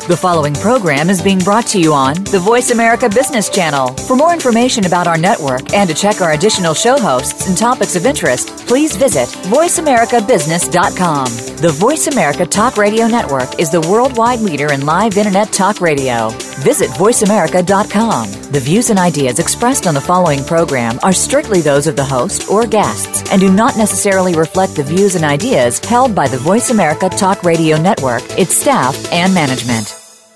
The following program is being brought to you on the Voice America Business Channel. For more information about our network and to check our additional show hosts and topics of interest, please visit voiceamericabusiness.com. The Voice America Talk Radio Network is the worldwide leader in live Internet talk radio. Visit voiceamerica.com. The views and ideas expressed on the following program are strictly those of the host or guests and do not necessarily reflect the views and ideas held by the Voice America Talk Radio Network, its staff, and management.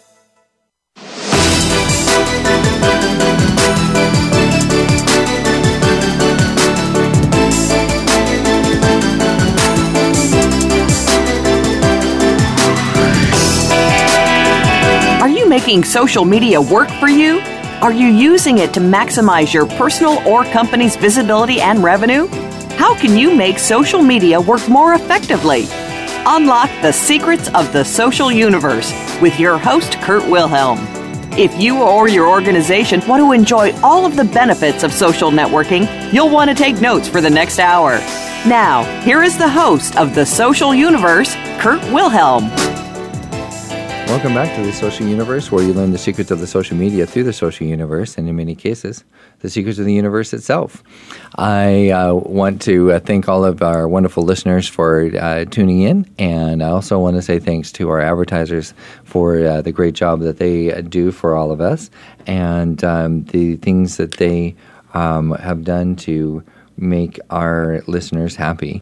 Are you making social media work for you? Are you using it to maximize your personal or company's visibility and revenue? How can you make social media work more effectively? Unlock the secrets of the social universe with your host, Kurt Wilhelm. If you or your organization want to enjoy all of the benefits of social networking, you'll want to take notes for the next hour. Now, here is the host of the Social Universe, Kurt Wilhelm. Welcome back to the Social Universe, where you learn the secrets of the social media through the social universe, and in many cases, the secrets of the universe itself. I want to thank all of our wonderful listeners for tuning in, and I also want to say thanks to our advertisers for the great job that they do for all of us, and the things that they have done to make our listeners happy.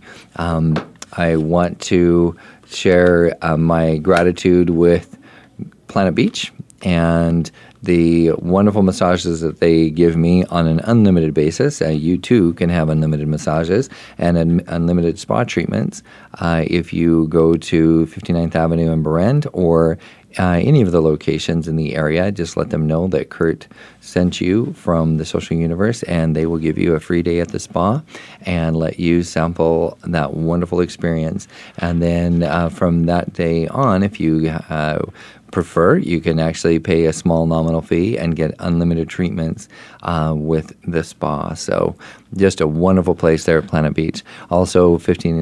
I want to share my gratitude with Planet Beach and the wonderful massages that they give me on an unlimited basis. You too can have unlimited massages and unlimited spa treatments if you go to 59th Avenue in Berrend or any of the locations in the area. Just let them know that Kurt sent you from the Social Universe, and they will give you a free day at the spa and let you sample that wonderful experience. And then from that day on, if you prefer, you can actually pay a small nominal fee and get unlimited treatments with the spa. So just a wonderful place there at Planet Beach. Also, on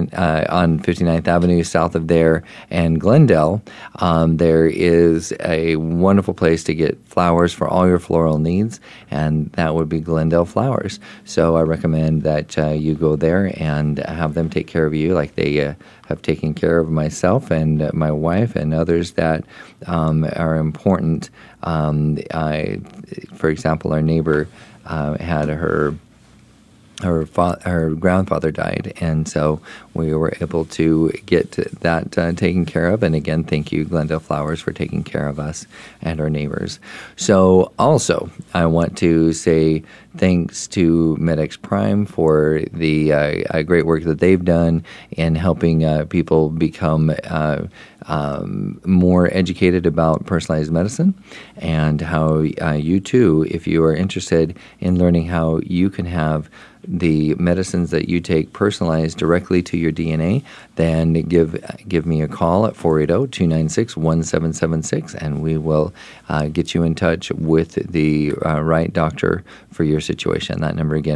59th Avenue, south of there, and Glendale, there is a wonderful place to get flowers for all your floral needs, and that would be Glendale Flowers. So I recommend that you go there and have them take care of you like they have taken care of myself and my wife and others that are important. For example, our neighbor had her grandfather died, and so we were able to get that taken care of. And again, thank you, Glendale Flowers, for taking care of us and our neighbors. So also, I want to say thanks to MedX Prime for the great work that they've done in helping people become more educated about personalized medicine, and how you too, if you are interested in learning how you can have the medicines that you take personalized directly to your DNA, then give me a call at 480-296-1776, and we will get you in touch with the right doctor for your situation. That number again,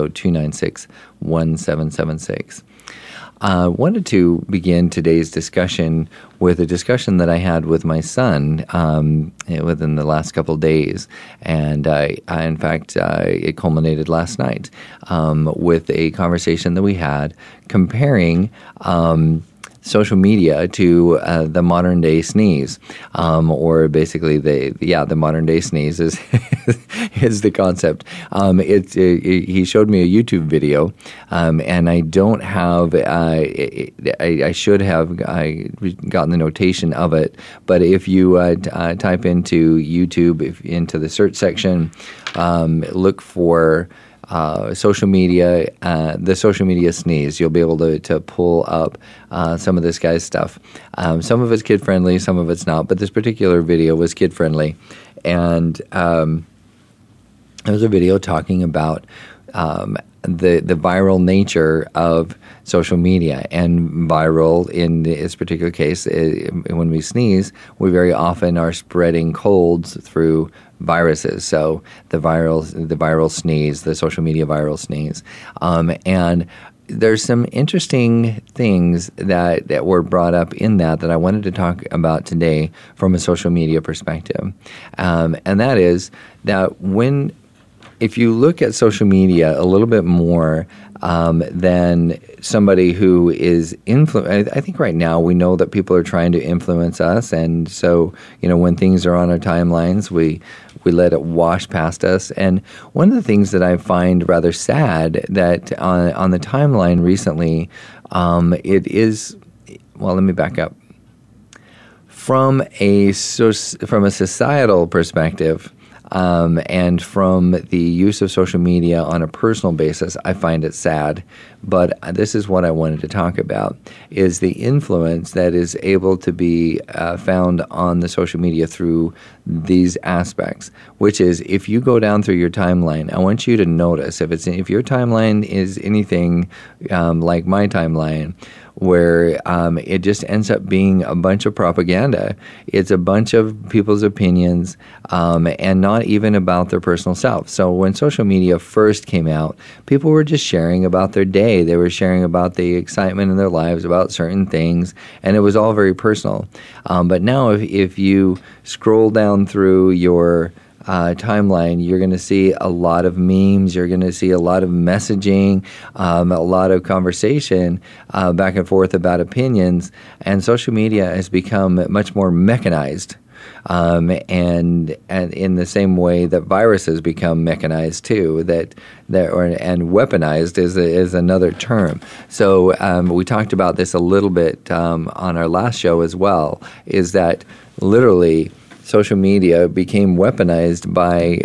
480-296-1776. I wanted to begin today's discussion with a discussion that I had with my son within the last couple of days. And in fact, it culminated last night with a conversation that we had comparing social media to the modern day sneeze, or basically the modern day sneeze is is the concept. He showed me a YouTube video, and I don't have. I should have gotten the notation of it, but if you type into YouTube into the search section, look for social media, the social media sneeze, you'll be able to pull up some of this guy's stuff. Some of it's kid-friendly, some of it's not, but this particular video was kid-friendly. And there was a video talking about the viral nature of social media. And viral, in this particular case, when we sneeze, we very often are spreading colds through viruses. So the viral sneeze, the social media viral sneeze. And there's some interesting things that were brought up in that I wanted to talk about today from a social media perspective. And that is that if you look at social media a little bit more than somebody who is I think right now we know that people are trying to influence us, and so when things are on our timelines, we let it wash past us. And one of the things that I find rather sad that on the timeline recently, it is, well, let me back up. From a societal perspective, and from the use of social media on a personal basis, I find it sad. But this is what I wanted to talk about, is the influence that is able to be found on the social media through these aspects, which is if you go down through your timeline, I want you to notice if your timeline is anything like my timeline, where it just ends up being a bunch of propaganda. It's a bunch of people's opinions and not even about their personal self. So when social media first came out, people were just sharing about their day. They were sharing about the excitement in their lives, about certain things, and it was all very personal. But now if you scroll down through your timeline, you're going to see a lot of memes, you're going to see a lot of messaging, a lot of conversation back and forth about opinions, and social media has become much more mechanized. And in the same way that viruses become mechanized too, and weaponized is another term. So we talked about this a little bit on our last show as well, is that literally social media became weaponized by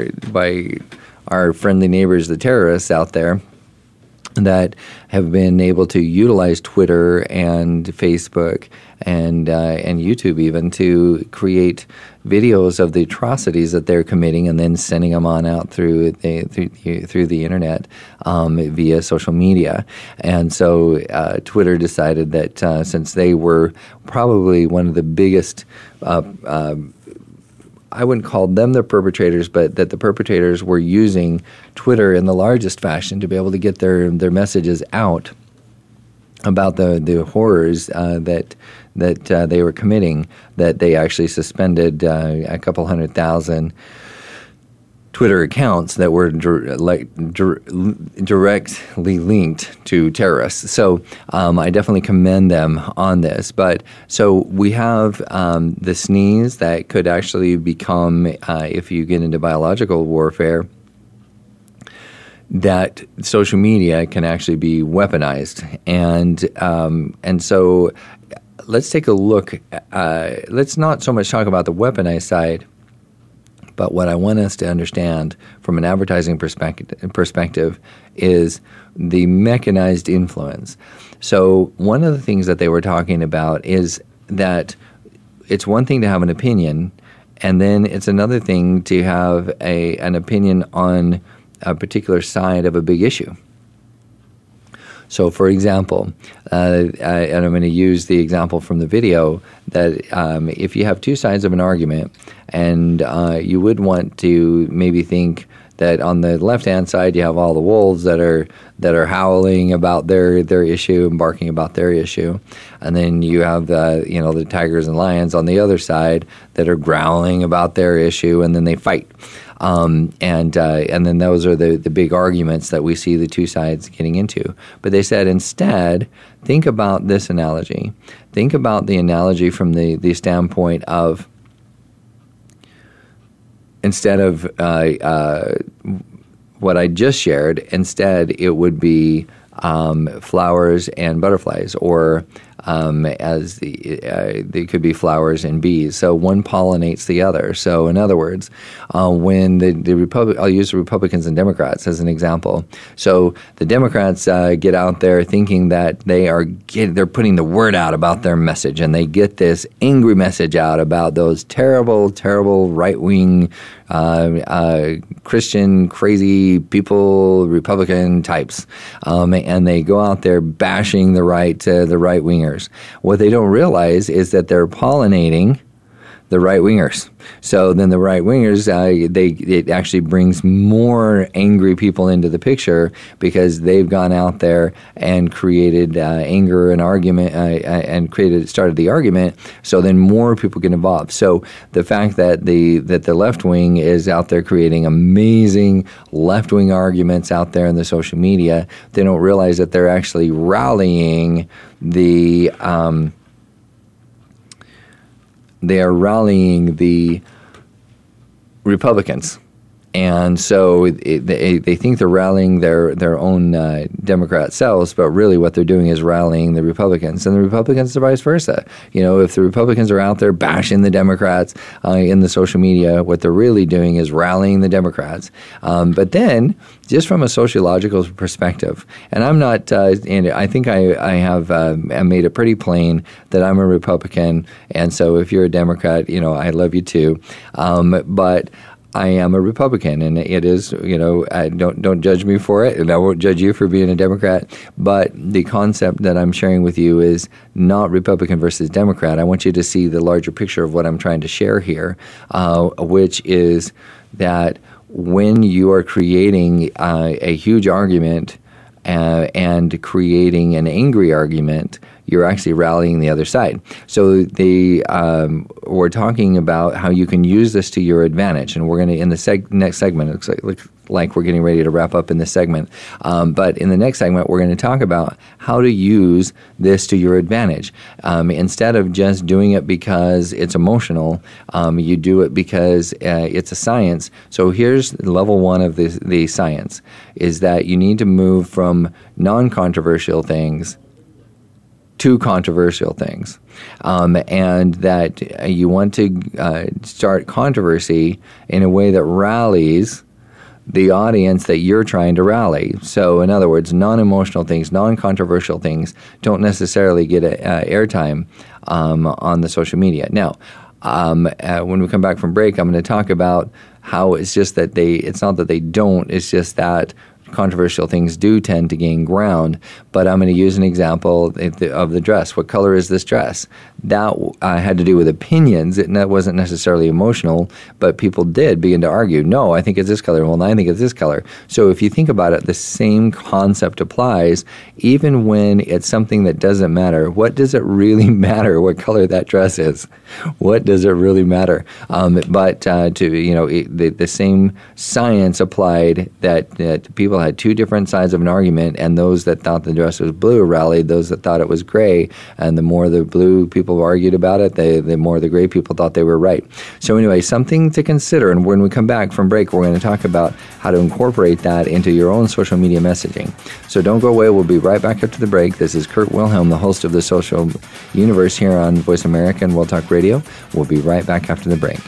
our friendly neighbors, the terrorists out there, that have been able to utilize Twitter and Facebook and YouTube even to create videos of the atrocities that they're committing and then sending them on out through the internet via social media. And so Twitter decided that since they were probably one of the biggest I wouldn't call them the perpetrators, but that the perpetrators were using Twitter in the largest fashion to be able to get their messages out about the horrors that they were committing, that they actually suspended a couple 100,000 Twitter accounts that were directly linked to terrorists. So I definitely commend them on this. But so we have the sneeze that could actually become, if you get into biological warfare, that social media can actually be weaponized. And so let's take a look. Let's not so much talk about the weaponized side, but what I want us to understand from an advertising perspective is the mechanized influence. So one of the things that they were talking about is that it's one thing to have an opinion, and then it's another thing to have an opinion on a particular side of a big issue. So, for example, and I'm going to use the example from the video, that if you have two sides of an argument and you would want to maybe think that on the left-hand side you have all the wolves that are howling about their issue and barking about their issue, and then you have the tigers and lions on the other side that are growling about their issue, and then they fight. And then those are the big arguments that we see the two sides getting into. But they said instead, think about this analogy. Think about the analogy from the standpoint of, instead of what I just shared, instead it would be flowers and butterflies, or as they could be flowers and bees. So one pollinates the other. So in other words, when the Republic, I'll use the Republicans and Democrats as an example. So the Democrats get out there thinking that they're putting the word out about their message, and they get this angry message out about those terrible, terrible right-wing Christian crazy people, Republican types, and they go out there bashing the right wingers. What they don't realize is that they're pollinating the right-wingers. So then the right-wingers, it actually brings more angry people into the picture because they've gone out there and created anger and argument and started the argument. So then more people get involved. So the fact that the left wing is out there creating amazing left-wing arguments out there in the social media, they don't realize that they're actually rallying the Republicans. And so they think they're rallying their own Democrat selves, but really what they're doing is rallying the Republicans. And the Republicans are vice versa. If the Republicans are out there bashing the Democrats in the social media, what they're really doing is rallying the Democrats. But then, just from a sociological perspective, and I'm not, and I think I have made it pretty plain that I'm a Republican, and so if you're a Democrat, I love you too. But I am a Republican, and it is, don't judge me for it, and I won't judge you for being a Democrat. But the concept that I'm sharing with you is not Republican versus Democrat. I want you to see the larger picture of what I'm trying to share here, which is that when you are creating a huge argument and creating an angry argument, you're actually rallying the other side. So we're talking about how you can use this to your advantage, and we're going to, in the next segment, it looks like we're getting ready to wrap up in this segment, but in the next segment, we're going to talk about how to use this to your advantage. Instead of just doing it because it's emotional, you do it because it's a science. So here's level one of the science, is that you need to move from non-controversial things to controversial things, and that you want to start controversy in a way that rallies the audience that you're trying to rally. So in other words, non-emotional things, non-controversial things don't necessarily get airtime on the social media. Now, when we come back from break, I'm going to talk about how it's just that it's not that they don't, it's just that controversial things do tend to gain ground. But I'm going to use an example of the dress. What color is this dress? That had to do with opinions. That wasn't necessarily emotional, but people did begin to argue, no, I think it's this color. Well, I think it's this color. So if you think about it, the same concept applies, even when it's something that doesn't matter. What does it really matter what color that dress is? What does it really matter? But the same science applied that people had two different sides of an argument, and those that thought the dress was blue rallied those that thought it was gray, and the more the blue people argued about it, the more the gray people thought they were right. So anyway, something to consider, and when we come back from break, we're going to talk about how to incorporate that into your own social media messaging. So don't go away. We'll be right back after the break. This is Kurt Wilhelm, the host of the Social Universe here on Voice America and World Talk Radio. We'll be right back after the break.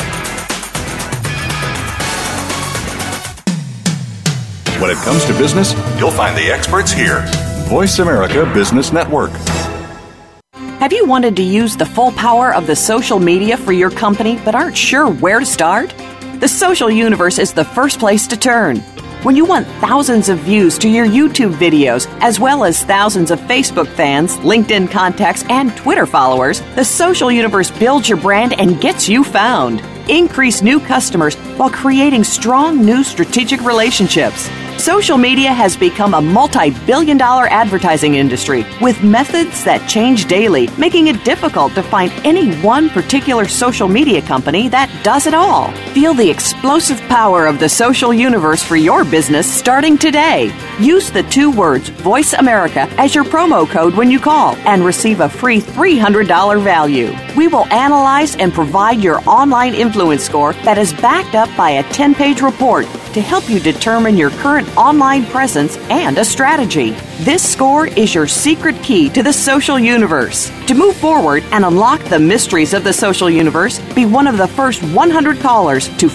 When it comes to business, you'll find the experts here. Voice America Business Network. Have you wanted to use the full power of the social media for your company but aren't sure where to start? The Social Universe is the first place to turn. When you want thousands of views to your YouTube videos, as well as thousands of Facebook fans, LinkedIn contacts, and Twitter followers, the Social Universe builds your brand and gets you found. Increase new customers while creating strong new strategic relationships. Social media has become a multi-billion-dollar advertising industry with methods that change daily, making it difficult to find any one particular social media company that does it all. Feel the explosive power of the Social Universe for your business starting today. Use the 2 words Voice America as your promo code when you call and receive a free $300 value. We will analyze and provide your online influence score that is backed up by a 10-page report to help you determine your current online presence and a strategy. This score is your secret key to the Social Universe. To move forward and unlock the mysteries of the Social Universe, be one of the first 100 callers to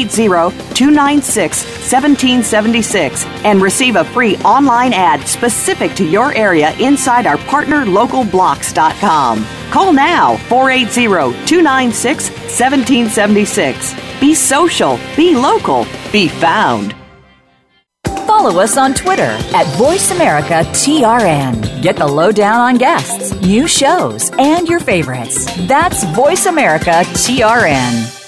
480-296-1776 and receive a free online ad specific to your area inside our partner localblocks.com. Call now, 480-296-1776. Be social, be local, be found. follow us on Twitter at VoiceAmericaTRN. Get the lowdown on guests, new shows, and your favorites. That's VoiceAmericaTRN.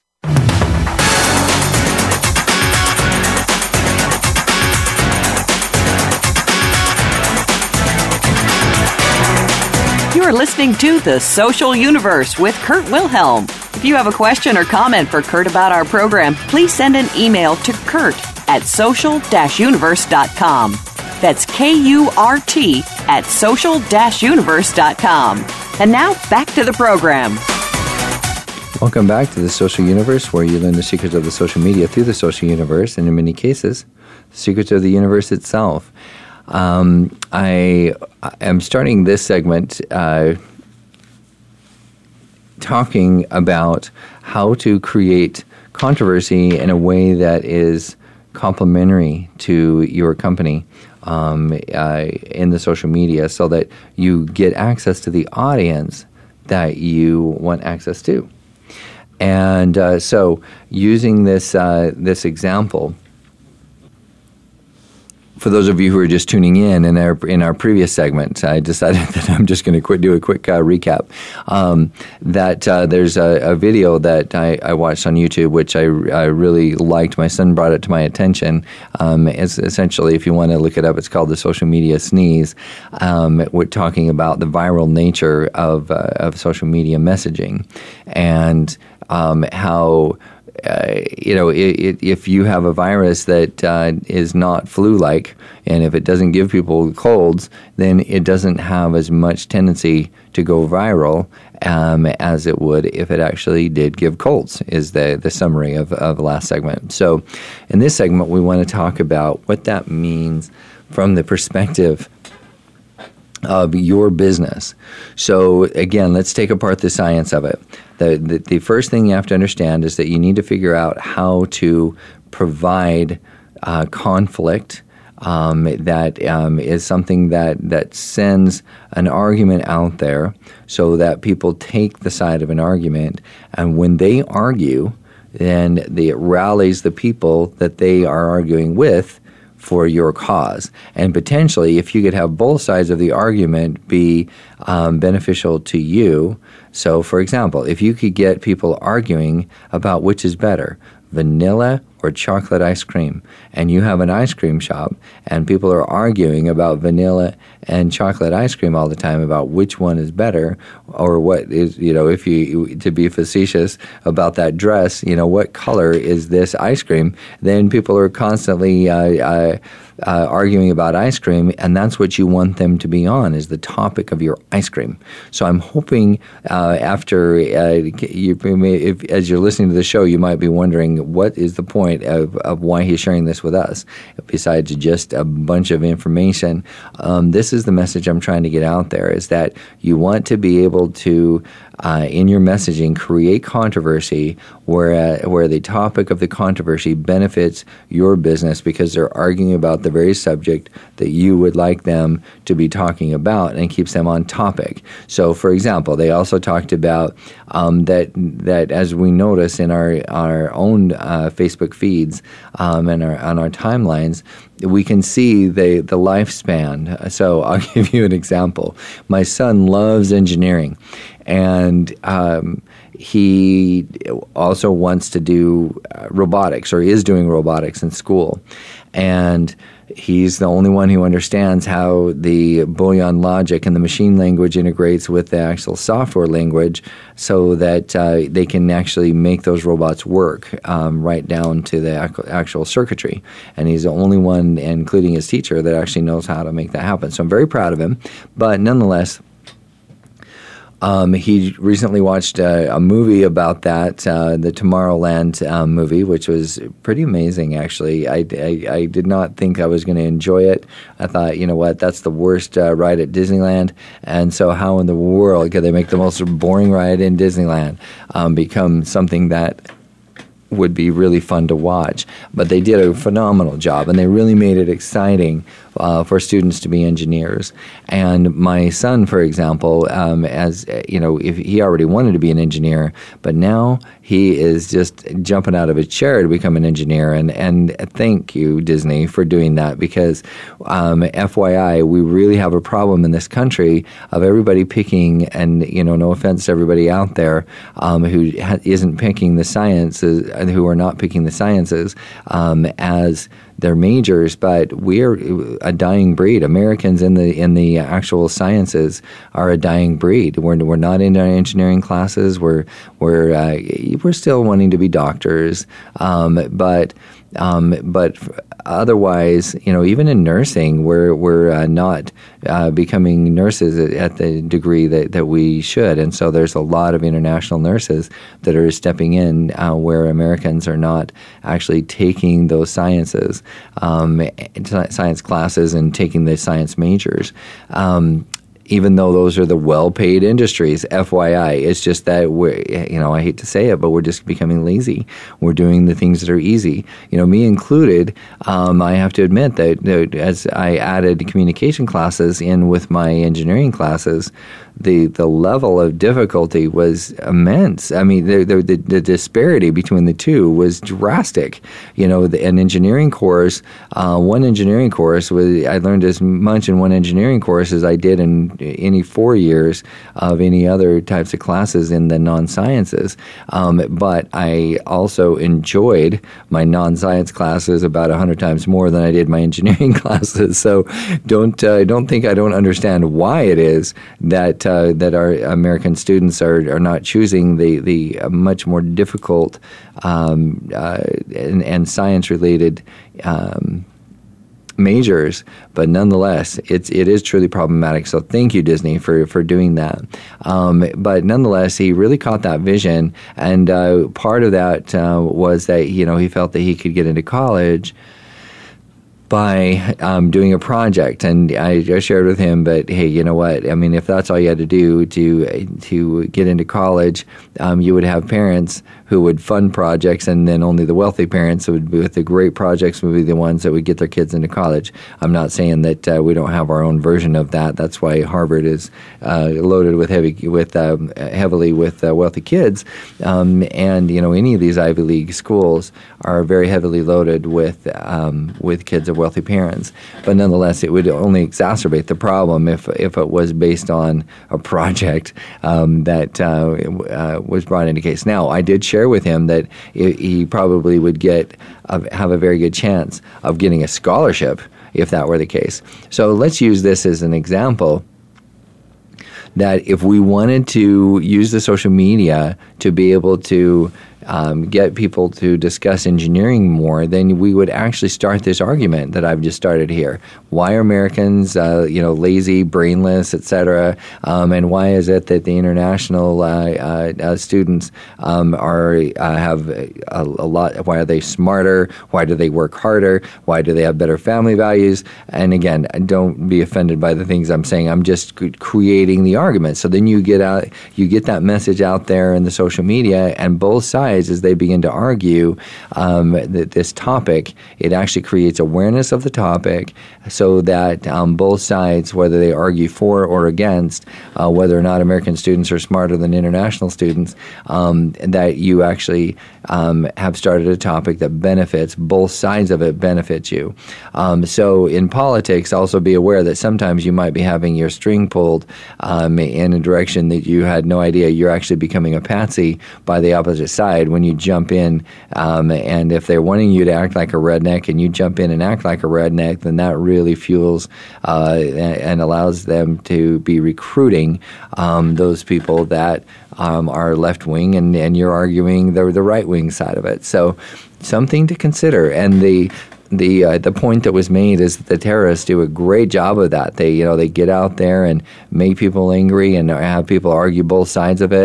You're listening to The Social Universe with Kurt Wilhelm. If you have a question or comment for Kurt about our program, please send an email to Kurt at social-universe.com. That's KURT at social-universe.com. And now, back to the program. Welcome back to The Social Universe, where you learn the secrets of the social media through the social universe, and in many cases, the secrets of the universe itself. I am starting this segment talking about how to create controversy in a way that is complementary to your company in the social media, so that you get access to the audience that you want access to. And so using this example, for those of you who are just tuning in our previous segment, I decided that I'm just going to do a quick recap. There's a video that I watched on YouTube, which I really liked. My son brought it to my attention. It's essentially, if you want to look it up, it's called The Social Media Sneeze. We're talking about the viral nature of social media messaging, and how if you have a virus that is not flu-like, and if it doesn't give people colds, then it doesn't have as much tendency to go viral as it would if it actually did give colds, is the summary of the last segment. So in this segment, we want to talk about what that means from the perspective of your business. So again, let's take apart the science of it. The first thing you have to understand is that you need to figure out how to provide conflict that is something that sends an argument out there, so that people take the side of an argument, and when they argue, then it rallies the people that they are arguing with for your cause. And potentially, if you could have both sides of the argument be beneficial to you. So, for example, if you could get people arguing about which is better, vanilla or chocolate ice cream, and you have an ice cream shop, and people are arguing about vanilla and chocolate ice cream all the time about which one is better, or what is, if you, to be facetious about that dress, what color is this ice cream, then people are constantly arguing about ice cream, and that's what you want them to be on, is the topic of your ice cream. So I'm hoping as you're listening to the show, you might be wondering, what is the point of why he's sharing this with us, besides just a bunch of information. This is the message I'm trying to get out there, is that you want to be able to, in your messaging, create controversy where the topic of the controversy benefits your business, because they're arguing about the very subject that you would like them to be talking about, and keeps them on topic. So, for example, they also talked about that as we notice in our own Facebook feeds and on our timelines, we can see the lifespan. So I'll give you an example. My son loves engineering, and he also wants to do robotics, or is doing robotics in school. And he's the only one who understands how the Boolean logic and the machine language integrates with the actual software language, so that they can actually make those robots work right down to the actual circuitry. And he's the only one, including his teacher, that actually knows how to make that happen. So I'm very proud of him. But nonetheless, he recently watched a movie about that, the Tomorrowland movie, which was pretty amazing, actually. I did not think I was going to enjoy it. I thought, that's the worst ride at Disneyland, and so how in the world could they make the most boring ride in Disneyland become something that would be really fun to watch? But they did a phenomenal job, and they really made it exciting for students to be engineers. And my son, for example, as you know, if he already wanted to be an engineer, but now he is just jumping out of his chair to become an engineer. And thank you, Disney, for doing that, because FYI, we really have a problem in this country of everybody picking, and no offense to everybody out there who isn't picking the sciences, who are not picking the sciences as their majors, but we're a dying breed. Americans in the actual sciences are a dying breed. We're not in our engineering classes. We're still wanting to be doctors, but otherwise, even in nursing, we're not becoming nurses at the degree that we should. And so there's a lot of international nurses that are stepping in where Americans are not actually taking those sciences, science classes, and taking the science majors. Even though those are the well-paid industries, FYI, it's just that I hate to say it, but we're just becoming lazy. We're doing the things that are easy. Me included. I have to admit that as I added communication classes in with my engineering classes, the level of difficulty was immense. I mean, the disparity between the two was drastic. An engineering course, one engineering course I learned as much in one engineering course as I did in any 4 years of any other types of classes in the non-sciences. But I also enjoyed my non-science classes about 100 times more than I did my engineering classes. So don't think I don't understand why it is that our American students are not choosing the much more difficult and science-related majors, but nonetheless, it is truly problematic. So thank you, Disney, for doing that. But nonetheless, he really caught that vision, and part of that was that he felt that he could get into college by doing a project. And I shared with him, but hey, you know what? I mean, if that's all you had to do to get into college, you would have parents who would fund projects, and then only the wealthy parents with the great projects would be the ones that would get their kids into college. I'm not saying that we don't have our own version of that. That's why Harvard is loaded with heavily with wealthy kids, and any of these Ivy League schools are very heavily loaded with kids of wealthy parents. But nonetheless, it would only exacerbate the problem if it was based on a project that was brought into case. Now, I did share with him that he probably would have a very good chance of getting a scholarship if that were the case. So let's use this as an example, that if we wanted to use the social media to be able to get people to discuss engineering more, then we would actually start this argument that I've just started here. Why are Americans, lazy, brainless, etc., and why is it that the international students have a lot? Why are they smarter? Why do they work harder? Why do they have better family values? And again, don't be offended by the things I'm saying. I'm just creating the argument. So then you get that message out there in the social media, and both sides, as they begin to argue this topic, it actually creates awareness of the topic, so that both sides, whether they argue for or against, whether or not American students are smarter than international students, that you actually have started a topic that benefits both sides of it, benefits you. So in politics, also be aware that sometimes you might be having your string pulled in a direction that you had no idea. You're actually becoming a patsy by the opposite side when you jump in, and if they're wanting you to act like a redneck and you jump in and act like a redneck, then that really fuels and allows them to be recruiting those people that are left-wing, and you're arguing the right-wing side of it. So something to consider. And the point that was made is that the terrorists do a great job of that. They get out there and make people angry and have people argue both sides of it.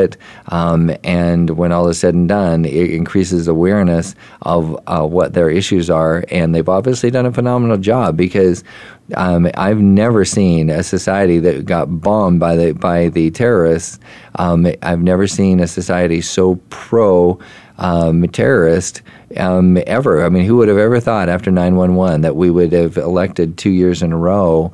And when all is said and done, it increases awareness of what their issues are. And they've obviously done a phenomenal job, because I've never seen a society that got bombed by the terrorists. I've never seen a society so pro terrorist ever. I mean, who would have ever thought after 9/11 that we would have elected 2 years in a row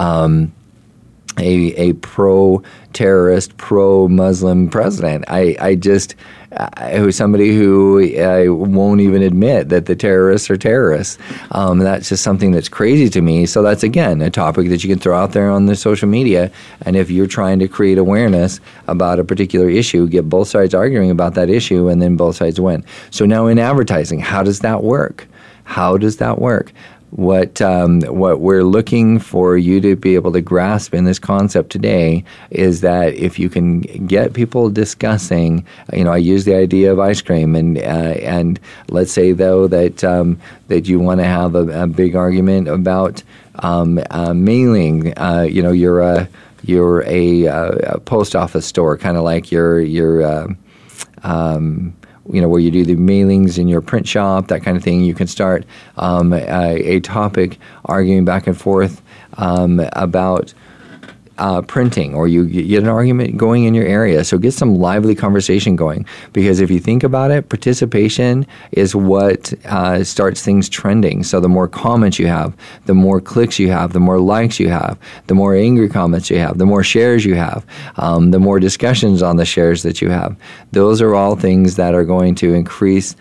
a pro-terrorist, pro-Muslim president? Who's somebody who won't even admit that the terrorists are terrorists. That's just something that's crazy to me. So that's, again, a topic that you can throw out there on the social media. And if you're trying to create awareness about a particular issue, get both sides arguing about that issue, and then both sides win. So now in advertising, how does that work? How does that work? What we're looking for you to be able to grasp in this concept today is that if you can get people discussing, I use the idea of ice cream, and let's say though that you want to have a big argument about mailing. You're a post office store, kind of like where you do the mailings in your print shop, that kind of thing. You can start a topic arguing back and forth about printing, or you get an argument going in your area. So get some lively conversation going, because if you think about it, participation is what starts things trending. So the more comments you have, the more clicks you have, the more likes you have, the more angry comments you have, the more shares you have, the more discussions on the shares that you have. Those are all things that are going to increase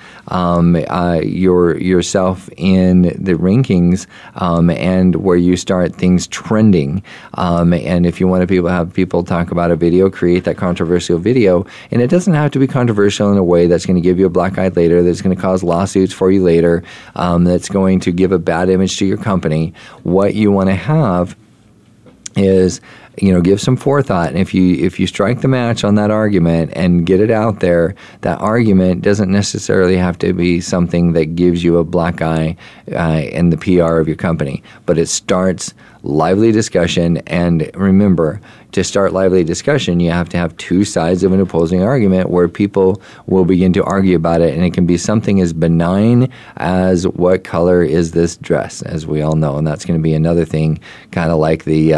yourself in the rankings, and where you start things trending. And if you want to have people talk about a video, create that controversial video. And it doesn't have to be controversial in a way that's going to give you a black eye later, that's going to cause lawsuits for you later, that's going to give a bad image to your company. What you want to have is, give some forethought. And if you strike the match on that argument and get it out there, that argument doesn't necessarily have to be something that gives you a black eye in the PR of your company, but it starts lively discussion. And remember, to start lively discussion, you have to have two sides of an opposing argument where people will begin to argue about it. And it can be something as benign as, what color is this dress, as we all know. And that's going to be another thing, kind of like the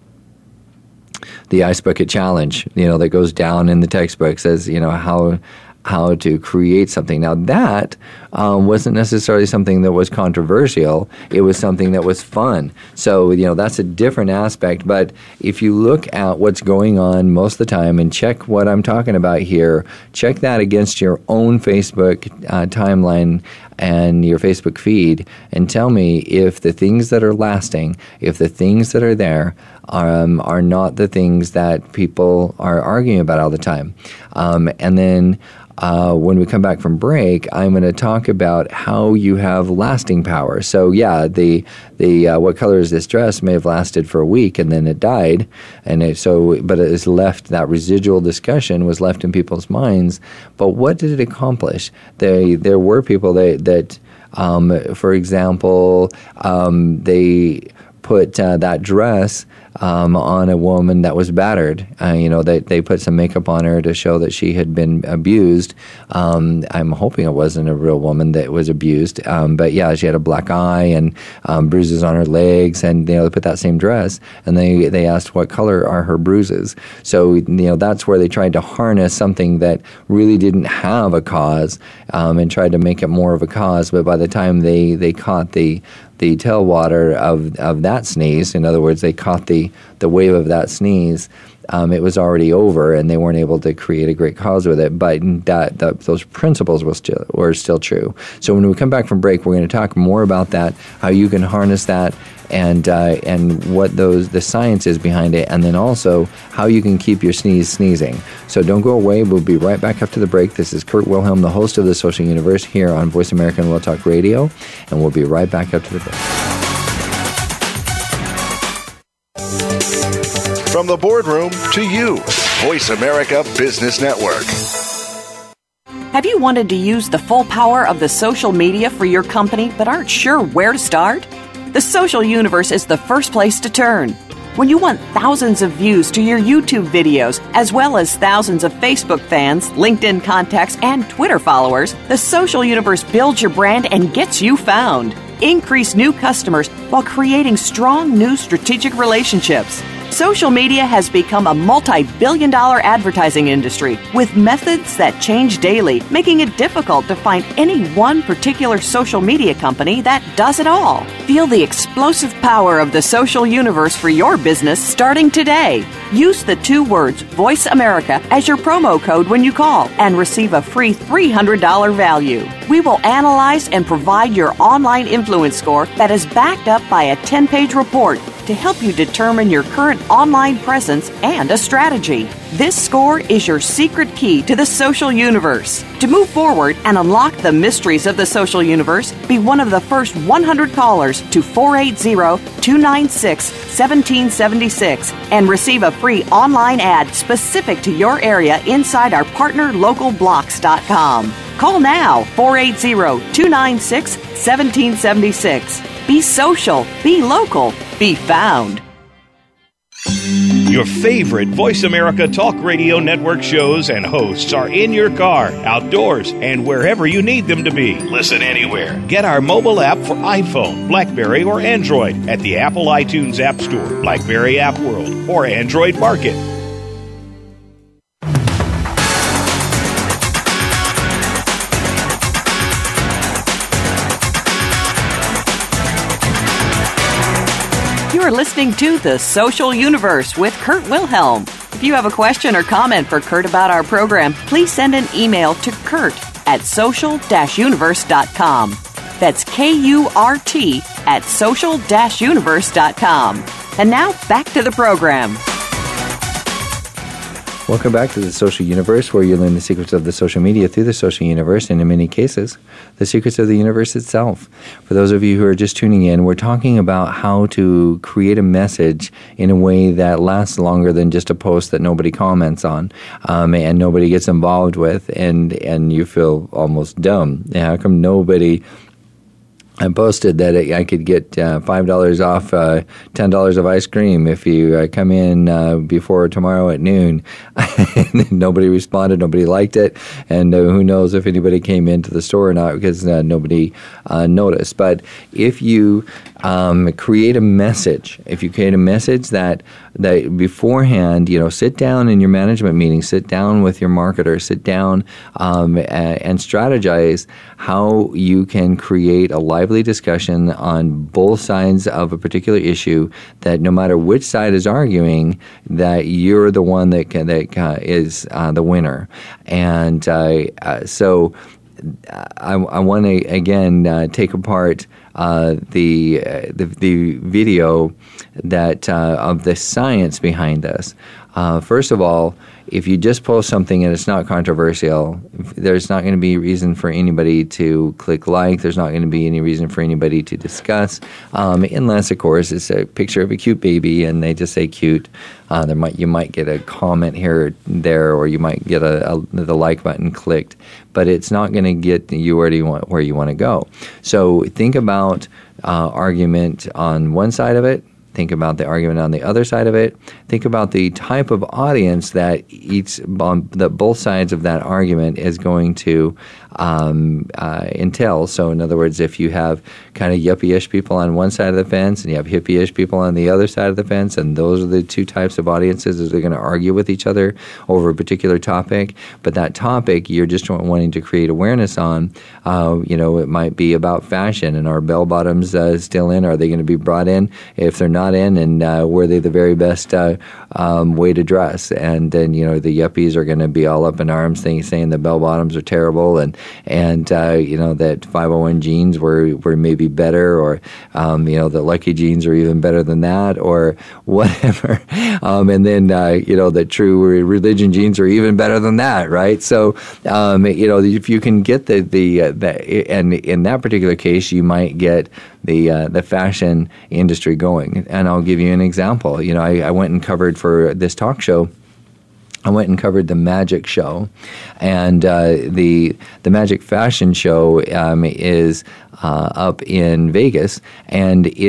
Ice Bucket Challenge, that goes down in the textbook, says, how to create something. Now that wasn't necessarily something that was controversial. It was something that was fun. So, that's a different aspect. But if you look at what's going on most of the time and check what I'm talking about here, check that against your own Facebook timeline and your Facebook feed, and tell me if the things that are lasting, if the things that are there are not the things that people are arguing about all the time. And then when we come back from break, I'm going to talk about how you have lasting power. So yeah, the what color is this dress may have lasted for a week and then it died, but it is left, that residual discussion was left in people's minds. But what did it accomplish? There were people that for example, they put that dress on a woman that was battered. They put some makeup on her to show that she had been abused. I'm hoping it wasn't a real woman that was abused. But yeah, she had a black eye and bruises on her legs, and they put that same dress, and they asked what color are her bruises. So that's where they tried to harness something that really didn't have a cause, and tried to make it more of a cause. But by the time they caught the tailwater of that sneeze, in other words, they caught the wave of that sneeze, it was already over, and they weren't able to create a great cause with it. But those principles were still true. So when we come back from break, we're going to talk more about that, how you can harness that, and what the science is behind it, and then also how you can keep your sneeze sneezing. So don't go away. We'll be right back after the break. This is Kurt Wilhelm, the host of The Social Universe, here on Voice America and World Talk Radio, and we'll be right back after the break. From the boardroom to you, Voice America Business Network. Have you wanted to use the full power of the social media for your company but aren't sure where to start? The Social Universe is the first place to turn. When you want thousands of views to your YouTube videos, as well as thousands of Facebook fans, LinkedIn contacts, and Twitter followers, the Social Universe builds your brand and gets you found. Increase new customers while creating strong new strategic relationships. Social media has become a multi-billion-dollar advertising industry with methods that change daily, making it difficult to find any one particular social media company that does it all. Feel the explosive power of the social universe for your business starting today. Use the 2 words Voice America as your promo code when you call and receive a free $300 value. We will analyze and provide your online influence score that is backed up by a 10-page report to help you determine your current online presence and a strategy. This score is your secret key to the social universe. To move forward and unlock the mysteries of the social universe, be one of the first 100 callers to 480-296-1776 and receive a free online ad specific to your area inside our partner localblocks.com. Call now, 480-296-1776. Be social, be local, be found. Your favorite Voice America Talk Radio Network shows and hosts are in your car, outdoors, and wherever you need them to be. Listen anywhere. Get our mobile app for iPhone, BlackBerry, or Android at the Apple iTunes App Store, BlackBerry App World, or Android Market. You're listening to The Social Universe with Kurt Wilhelm. If you have a question or comment for Kurt about our program, please send an email to Kurt at social-universe.com. That's Kurt at social-universe.com. And now back to the program. Welcome back to the Social Universe, where you learn the secrets of the social media through the social universe, and in many cases, the secrets of the universe itself. For those of you who are just tuning in, we're talking about how to create a message in a way that lasts longer than just a post that nobody comments on, and nobody gets involved with, and you feel almost dumb. How come nobody... I posted that I could get $5 off $10 of ice cream if you come in before tomorrow at noon. And nobody responded, nobody liked it, and who knows if anybody came into the store or not because nobody noticed. But if you create a message, that beforehand, sit down in your management meeting, sit down with your marketer, sit down and strategize how you can create a lively discussion on both sides of a particular issue, that no matter which side is arguing, that you're the one that is the winner. And so I want to again take apart the video that of the science behind this. First of all, if you just post something and it's not controversial, there's not going to be reason for anybody to click like. There's not going to be any reason for anybody to discuss, unless, of course, it's a picture of a cute baby and they just say cute. You might get a comment here or there, or you might get the like button clicked, but it's not going to get you where you want to go. So think about argument on one side of it. Think about the argument on the other side of it. Think about the type of audience that both sides of that argument is going to entail. So, in other words, if you have kind of yuppie-ish people on one side of the fence and you have hippie-ish people on the other side of the fence, and those are the two types of audiences that are going to argue with each other over a particular topic. But that topic you're just wanting to create awareness on. It might be about fashion, and are bell bottoms still in? Are they going to be brought in? If they're not in, and were they the very best way to dress? And then the yuppies are going to be all up in arms, saying the bell bottoms are terrible, and that 501 jeans were maybe better, or the Lucky jeans are even better than that, or whatever. And then the true religion jeans are even better than that, right? So if you can get and in that particular case, you might get the fashion industry going. And I'll give you an example. I went and covered for this talk show. I went and covered the Magic Show, and the Magic Fashion Show is up in Vegas, and it's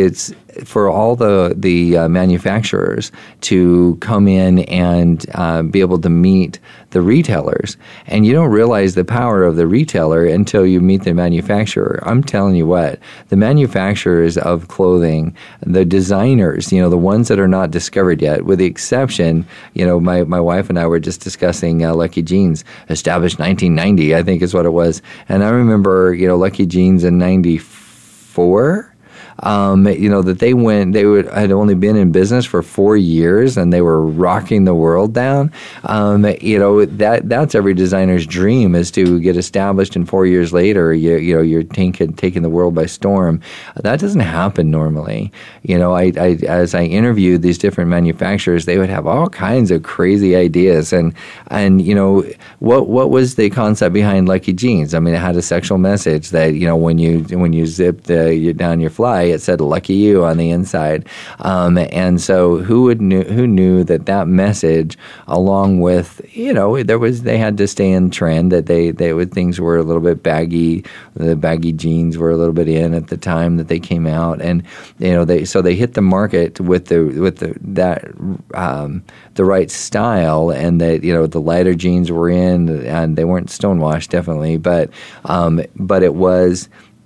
for all the manufacturers to come in and be able to meet the retailers. And you don't realize the power of the retailer until you meet the manufacturer. I'm telling you what, the manufacturers of clothing, the designers, the ones that are not discovered yet, with the exception, my wife and I were just discussing Lucky Jeans, established 1990, I think is what it was. And I remember, Lucky Jeans in 94, that had only been in business for 4 years and they were rocking the world down. That's every designer's dream, is to get established, and 4 years later, you're taking the world by storm. That doesn't happen normally. As I interviewed these different manufacturers, they would have all kinds of crazy ideas. And what was the concept behind Lucky Jeans? I mean, it had a sexual message that, when you zipped down your fly, it said "Lucky You" on the inside, and so who knew that message, along with they had to stay in trend, that things were a little bit baggy. The baggy jeans were a little bit in at the time that they came out, and they hit the market with the right style, and that the lighter jeans were in, and they weren't stonewashed definitely, but it was.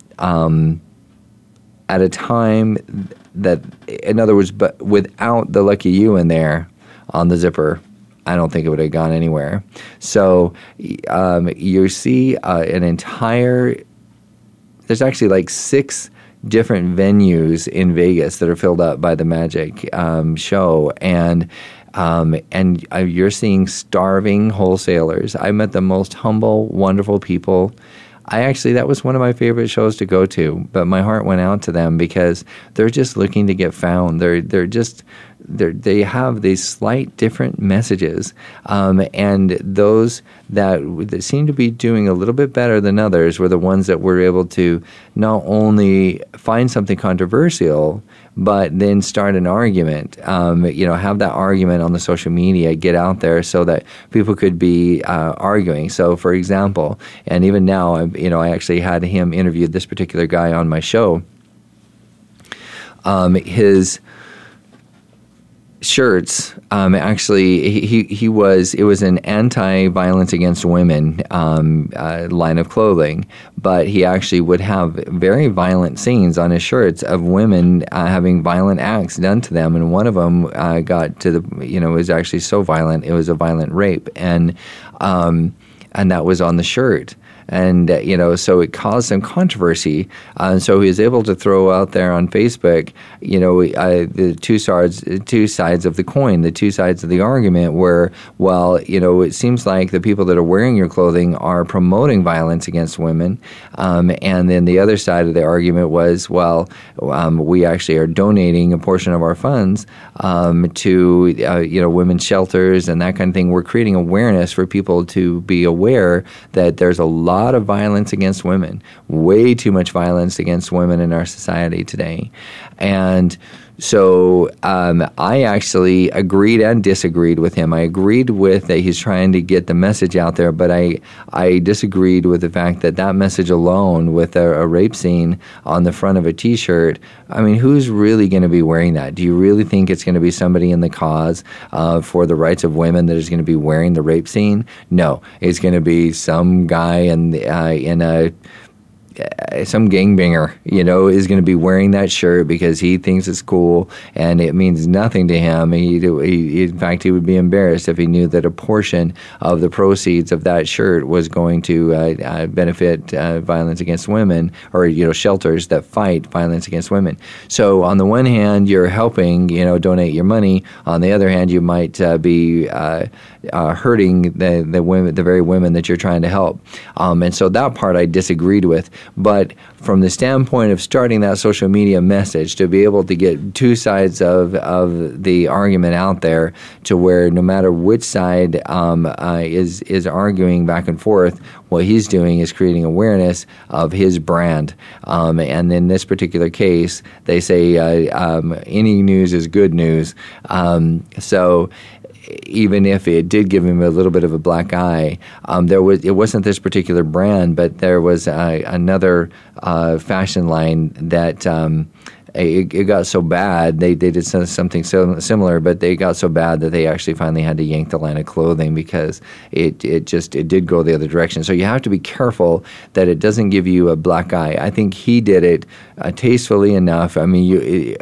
At a time that, in other words, but without the Lucky You in there on the zipper, I don't think it would have gone anywhere. So you see an entire, there's actually like 6 different venues in Vegas that are filled up by the Magic show, and you're seeing starving wholesalers. I met the most humble, wonderful people. That was one of my favorite shows to go to, but my heart went out to them because they're just looking to get found. They have these slight different messages, and those that seem to be doing a little bit better than others were the ones that were able to not only find something controversial, but then start an argument, have that argument on the social media, get out there so that people could be arguing. So, for example, and even now, I actually had him interview this particular guy on my show. His shirts, it was an anti-violence against women line of clothing, but he actually would have very violent scenes on his shirts of women having violent acts done to them, and one of them got to was actually so violent, it was a violent rape, and that was on the shirt. And, so it caused some controversy. So he was able to throw out there on Facebook, the two sides of the coin, the two sides of the argument where, it seems like the people that are wearing your clothing are promoting violence against women. And then the other side of the argument was, we actually are donating a portion of our funds to, women's shelters and that kind of thing. We're creating awareness for people to be aware that there's a lot of violence against women, way too much violence against women in our society today. And so I actually agreed and disagreed with him. I agreed with that he's trying to get the message out there, but I disagreed with the fact that message alone, with a rape scene on the front of a T-shirt, I mean, who's really going to be wearing that? Do you really think it's going to be somebody in the cause for the rights of women that is going to be wearing the rape scene? No, it's going to be some guy in some gangbanger, is going to be wearing that shirt because he thinks it's cool and it means nothing to him. In fact, he would be embarrassed if he knew that a portion of the proceeds of that shirt was going to benefit violence against women, or shelters that fight violence against women. So on the one hand, you're helping, donate your money. On the other hand, you might be hurting the women, the very women that you're trying to help. And so that part I disagreed with. But from the standpoint of starting that social media message, to be able to get two sides of the argument out there, to where no matter which side is arguing back and forth, what he's doing is creating awareness of his brand. And in this particular case, they say any news is good news. So even if it did give him a little bit of a black eye, it wasn't this particular brand, but there was another fashion line that it got so bad. They did something so similar, but they got so bad that they actually finally had to yank the line of clothing because it did go the other direction. So you have to be careful that it doesn't give you a black eye. I think he did it tastefully enough. I mean,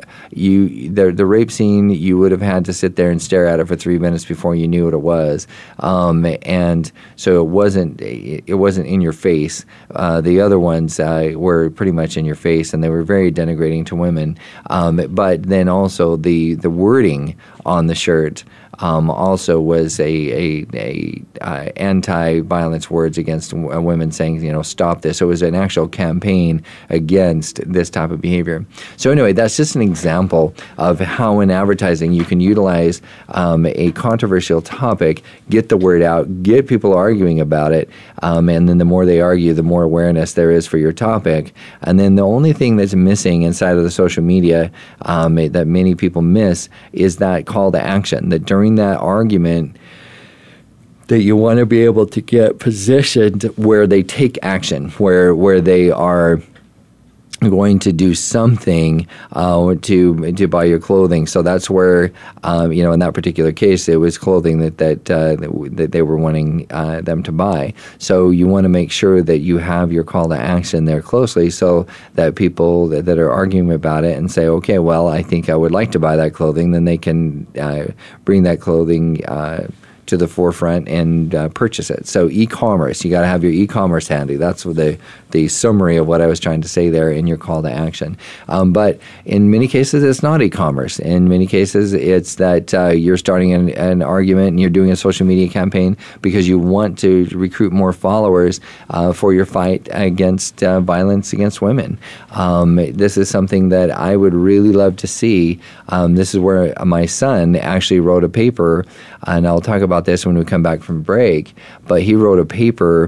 the rape scene, you would have had to sit there and stare at it for 3 minutes before you knew what it was, and so it wasn't in your face. The other ones were pretty much in your face, and they were very denigrating to women. But then also the wording on the shirt also was a anti-violence words against women, saying, stop this. So it was an actual campaign against this type of behavior. So anyway, that's just an example of how in advertising you can utilize a controversial topic, get the word out, get people arguing about it, and then the more they argue, the more awareness there is for your topic. And then the only thing that's missing inside of the social media that many people miss is that call to action, that during that argument that you want to be able to get positioned where they take action, where they are going to do something to buy your clothing. So that's where, in that particular case, it was clothing that they were wanting them to buy. So you want to make sure that you have your call to action there closely, so that people that are arguing about it and say, okay, well, I think I would like to buy that clothing, then they can bring that clothing to the forefront and purchase it. So e-commerce, you got to have your e-commerce handy. That's the summary of what I was trying to say there in your call to action. But in many cases, it's not e-commerce. In many cases, it's that you're starting an argument and you're doing a social media campaign because you want to recruit more followers for your fight against violence against women. This is something that I would really love to see. This is where my son actually wrote a paper, and I'll talk about this when we come back from break, but he wrote a paper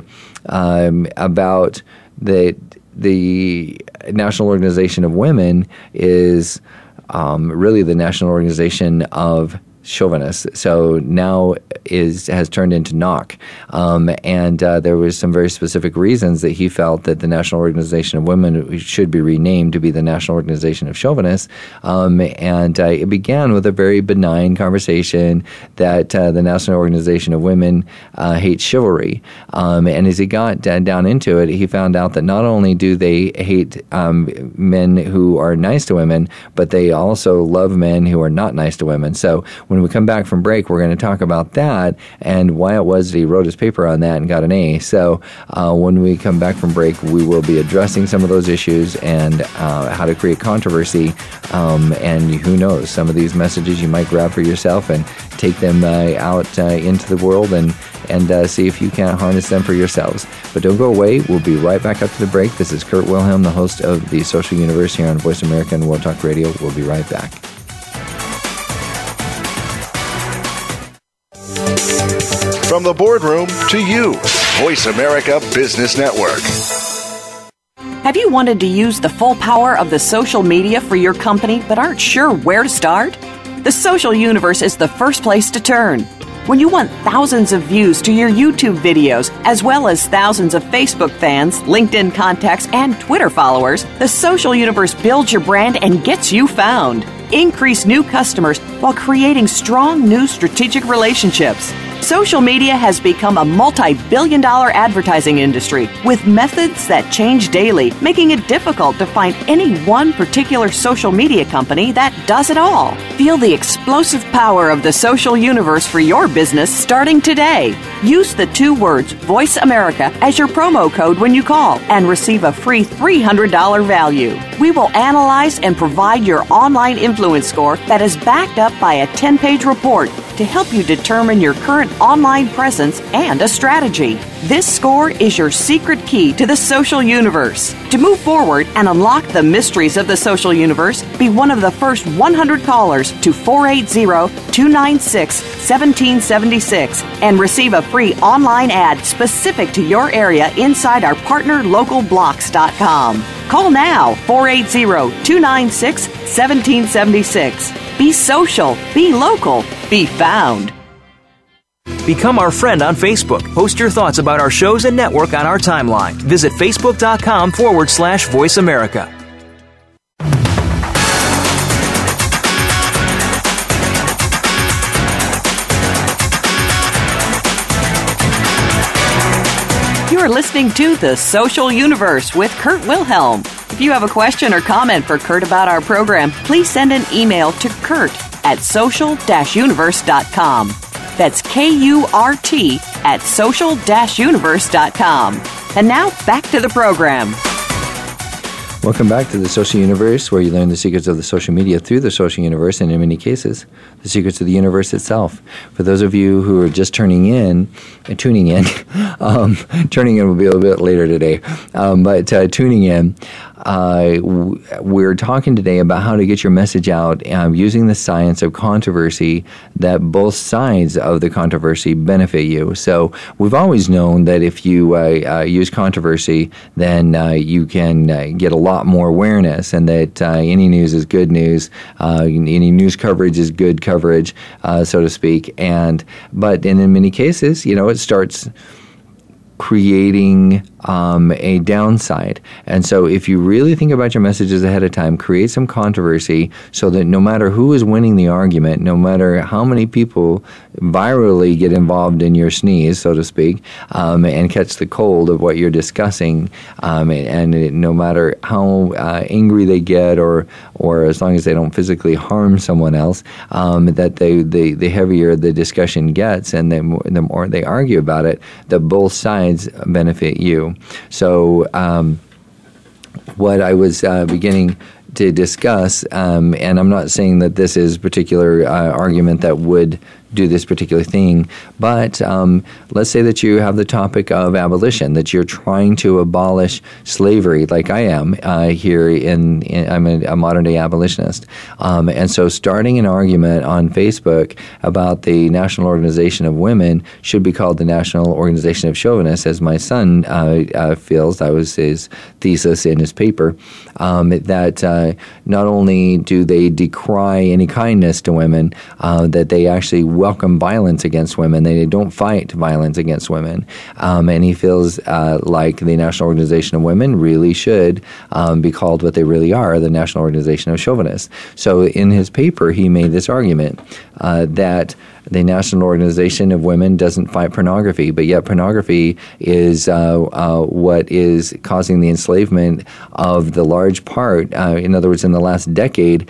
about the National Organization of Women is really the National Organization of Chauvinists. So now has turned into NOC. And there was some very specific reasons that he felt that the National Organization of Women should be renamed to be the National Organization of Chauvinists. And it began with a very benign conversation that the National Organization of Women hates chivalry. And as he got down into it, he found out that not only do they hate men who are nice to women, but they also love men who are not nice to women. So when we come back from break, we're going to talk about that and why it was that he wrote his paper on that and got an A. So when we come back from break, we will be addressing some of those issues and how to create controversy. And who knows, some of these messages you might grab for yourself and take them out into the world and see if you can't harness them for yourselves. But don't go away. We'll be right back after the break. This is Kurt Wilhelm, the host of the Social Universe here on Voice America and World Talk Radio. We'll be right back. From the boardroom to you, Voice America Business Network. Have you wanted to use the full power of the social media for your company but aren't sure where to start? The Social Universe is the first place to turn. When you want thousands of views to your YouTube videos, as well as thousands of Facebook fans, LinkedIn contacts, and Twitter followers, the Social Universe builds your brand and gets you found. Increase new customers while creating strong new strategic relationships. Social media has become a multi-billion-dollar advertising industry with methods that change daily, making it difficult to find any one particular social media company that does it all. Feel the explosive power of the Social Universe for your business starting today. Use the 2 words Voice America as your promo code when you call and receive a free $300 value. We will analyze and provide your online influence score that is backed up by a 10-page report to help you determine your current online presence and a strategy. This score is your secret key to the Social Universe. To move forward and unlock the mysteries of the Social Universe, be one of the first 100 callers to 480-296-1776 and receive a free online ad specific to your area inside our partner localblocks.com. Call now, 480-296-1776. Be social, be local, be found. Become our friend on Facebook. Post your thoughts about our shows and network on our timeline. Visit Facebook.com/Voice America. listening to The Social Universe with Kurt Wilhelm. If you have a question or comment for Kurt about our program, please send an email to kurt@social-universe.com. That's KURT@social-universe.com. And now, back to the program. Welcome back to the Social Universe, where you learn the secrets of the social media through the social universe, and in many cases, the secrets of the universe itself. For those of you who are just tuning in turning in will be a little bit later today, but tuning in, we're talking today about how to get your message out using the science of controversy, that both sides of the controversy benefit you. So we've always known that if you use controversy, then you can get a lot more awareness, and that any news is good news, any news coverage is good coverage, so to speak. But in many cases, it starts creating a downside. And so if you really think about your messages ahead of time, create some controversy so that no matter who is winning the argument, no matter how many people virally get involved in your sneeze, so to speak, and catch the cold of what you're discussing, and no matter how angry they get, or as long as they don't physically harm someone else, that the heavier the discussion gets, and the more they argue about it, that both sides benefit you. So what I was beginning to discuss, and I'm not saying that this is a particular argument that would do this particular thing, but let's say that you have the topic of abolition, that you're trying to abolish slavery, like I am here I'm a modern-day abolitionist. And so starting an argument on Facebook about the National Organization of Women should be called the National Organization of Chauvinists, as my son feels. That was his thesis in his paper, that not only do they decry any kindness to women, that they actually welcome violence against women. They don't fight violence against women. And he feels like the National Organization of Women really should be called what they really are, the National Organization of Chauvinists. So in his paper, he made this argument that the National Organization of Women doesn't fight pornography, but yet pornography is what is causing the enslavement of the large part. In other words, in the last decade,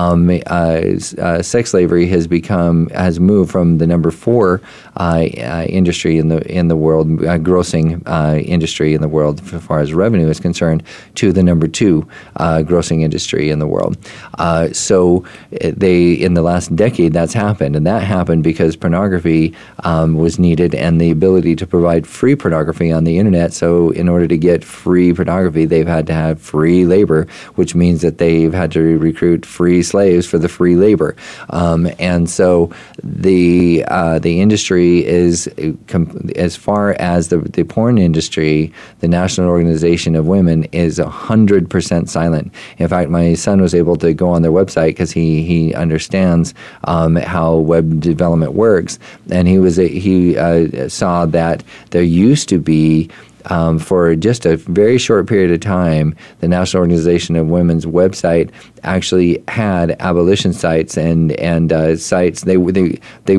sex slavery has moved from the number 4 industry in the world, grossing industry in the world, as far as revenue is concerned, to the number 2 grossing industry in the world. So in the last decade, that's happened, and that happened because pornography was needed, and the ability to provide free pornography on the internet. So in order to get free pornography, they've had to have free labor, which means that they've had to recruit free slaves for the free labor. And so the industry is, as far as the porn industry, the National Organization of Women is 100% silent. In fact, my son was able to go on their website because he understands how web development works, and he saw that there used to be, for just a very short period of time, the National Organization of Women's website actually had abolition sites and sites. They've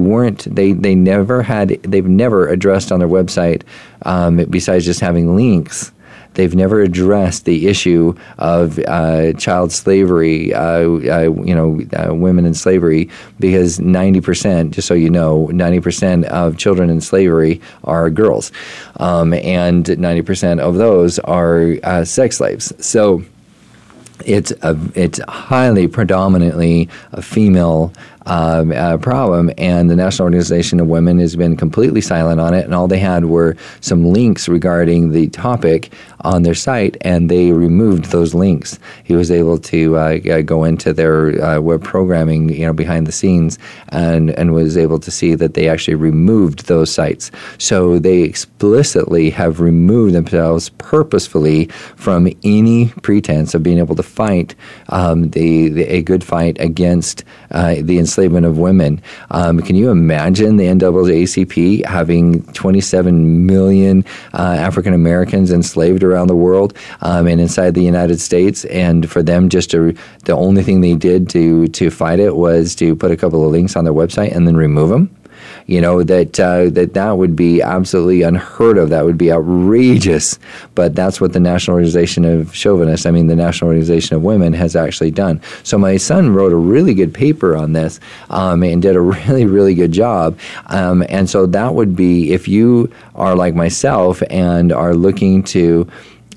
never addressed on their website, besides just having links. They've never addressed the issue of child slavery, women in slavery, because 90%, just so you know, 90% of children in slavery are girls, and 90% of those are sex slaves. So it's highly predominantly a female problem, and the National Organization of Women has been completely silent on it, and all they had were some links regarding the topic on their site, and they removed those links. He was able to go into their web programming, behind the scenes, and was able to see that they actually removed those sites. So they explicitly have removed themselves purposefully from any pretense of being able to fight a good fight against the enslavement of women. Can you imagine the NAACP having 27 million African Americans enslaved around the world, and inside the United States, and for them the only thing they did to fight it was to put a couple of links on their website and then remove them? that would be absolutely unheard of. That would be outrageous. But that's what the National Organization of Chauvinists, the National Organization of Women, has actually done. So my son wrote a really good paper on this and did a really, really good job. And so that would be, if you are like myself and are looking to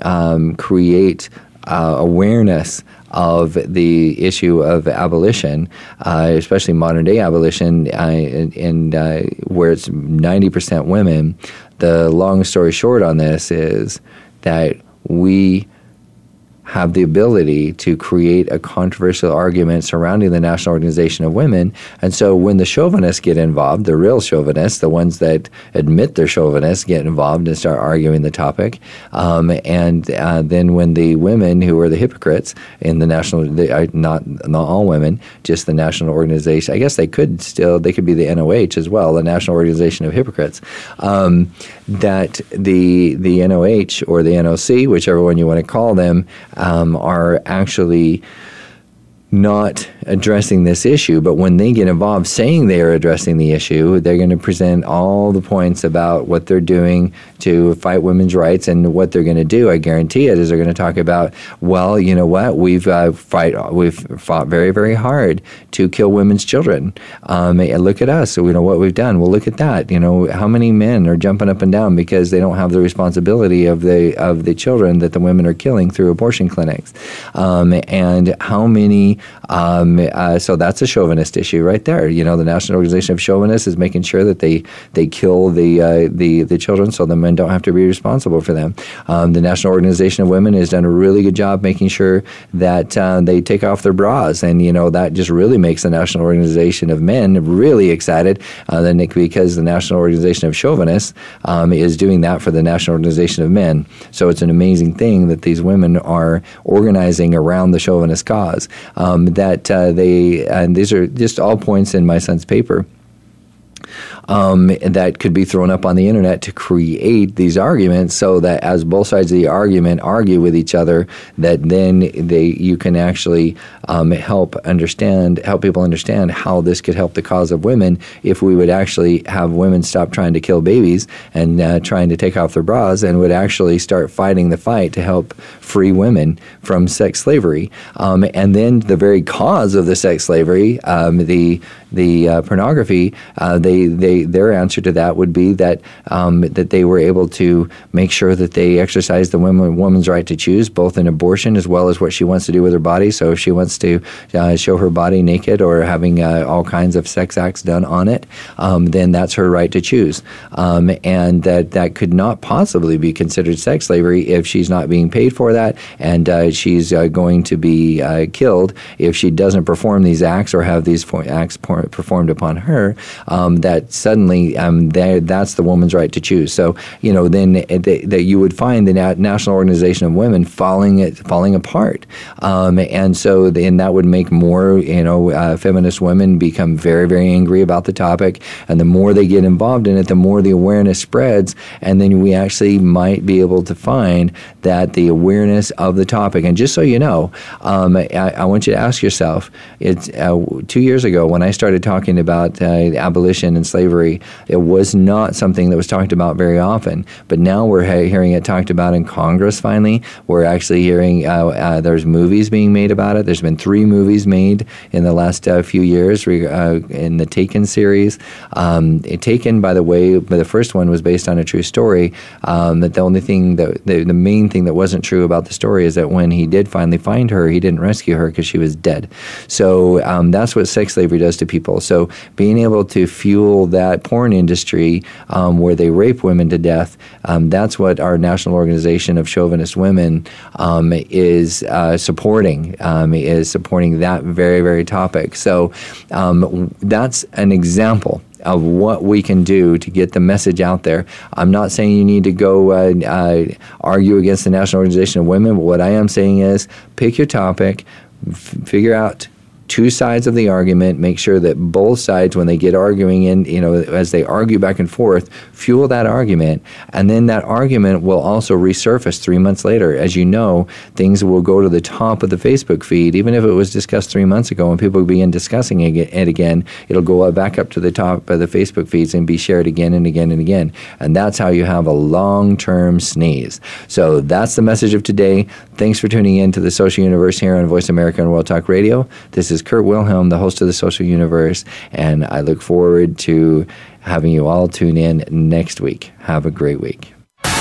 create awareness of the issue of abolition, especially modern-day abolition, and where it's 90% women, the long story short on this is that we have the ability to create a controversial argument surrounding the National Organization of Women. And so when the chauvinists get involved, the real chauvinists, the ones that admit they're chauvinists, get involved and start arguing the topic, and then when the women who are the hypocrites in the national, not all women, just the National Organization, I guess they could be the NOH as well, the National Organization of Hypocrites, that the NOH or the NOC, whichever one you want to call them, are actually not addressing this issue, but when they get involved saying they are addressing the issue, they're going to present all the points about what they're doing to fight women's rights, and what they're going to do, I guarantee it, is they're going to talk about, well, you know what, we've fought very, very hard to kill women's children. And look at us, what we've done. Well, look at that. How many men are jumping up and down because they don't have the responsibility of the children that the women are killing through abortion clinics, and how many. So that's a chauvinist issue right there. The National Organization of Chauvinists is making sure that they kill the children so the men don't have to be responsible for them. The National Organization of Women has done a really good job making sure that they take off their bras, and that just really makes the National Organization of Men really excited. Because the National Organization of Chauvinists is doing that for the National Organization of Men. So it's an amazing thing that these women are organizing around the chauvinist cause. And these are just all points in my son's paper that could be thrown up on the internet to create these arguments, so that as both sides of the argument argue with each other, that then you can actually help people understand how this could help the cause of women if we would actually have women stop trying to kill babies and trying to take off their bras, and would actually start fighting the fight to help free women from sex slavery. And then the very cause of the sex slavery, the pornography, their answer to that would be that they were able to make sure that they exercise the woman's right to choose, both in abortion as well as what she wants to do with her body. So if she wants to show her body naked or having all kinds of sex acts done on it, then that's her right to choose. And that could not possibly be considered sex slavery if she's not being paid for that, and she's going to be killed if she doesn't perform these acts or have these acts performed upon her. That suddenly that's the woman's right to choose. So then that you would find the National Organization of Women falling apart, and so then that would make more feminist women become very, very angry about the topic, and the more they get involved in it, the more the awareness spreads, and then we actually might be able to find that the awareness of the topic. And just so you know, I want you to ask yourself, it's 2 years ago when I started talking about abolition and slavery, it was not something that was talked about very often, but now we're hearing it talked about in Congress finally. We're actually hearing there's movies being made about it. There's been 3 movies made in the last few years in the Taken series. Taken, by the way, the first one was based on a true story. That the only thing the main thing that wasn't true about the story is that when he did finally find her, he didn't rescue her because she was dead. So that's what sex slavery does to people. So being able to fuel that porn industry where they rape women to death, that's what our National Organization of Chauvinist Women is supporting that very, very topic. So that's an example of what we can do to get the message out there. I'm not saying you need to go argue against the National Organization of Women, but what I am saying is pick your topic, figure out two sides of the argument. Make sure that both sides, when they get arguing in, as they argue back and forth, fuel that argument. And then that argument will also resurface 3 months later. As you know, things will go to the top of the Facebook feed. Even if it was discussed 3 months ago and people begin discussing it again, it'll go back up to the top of the Facebook feeds and be shared again and again and again. And that's how you have a long-term sneeze. So that's the message of today. Thanks for tuning in to the Social Universe here on Voice America and World Talk Radio. This is Kurt Wilhelm, the host of the Social Universe, and I look forward to having you all tune in next week. Have a great week.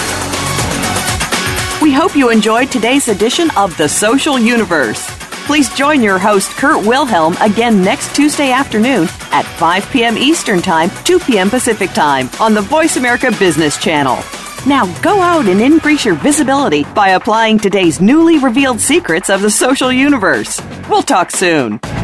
We hope you enjoyed today's edition of the Social Universe. Please join your host, Kurt Wilhelm, again next Tuesday afternoon at 5 p.m. Eastern Time, 2 p.m. Pacific Time on the Voice America Business Channel. Now go out and increase your visibility by applying today's newly revealed secrets of the social universe. We'll talk soon.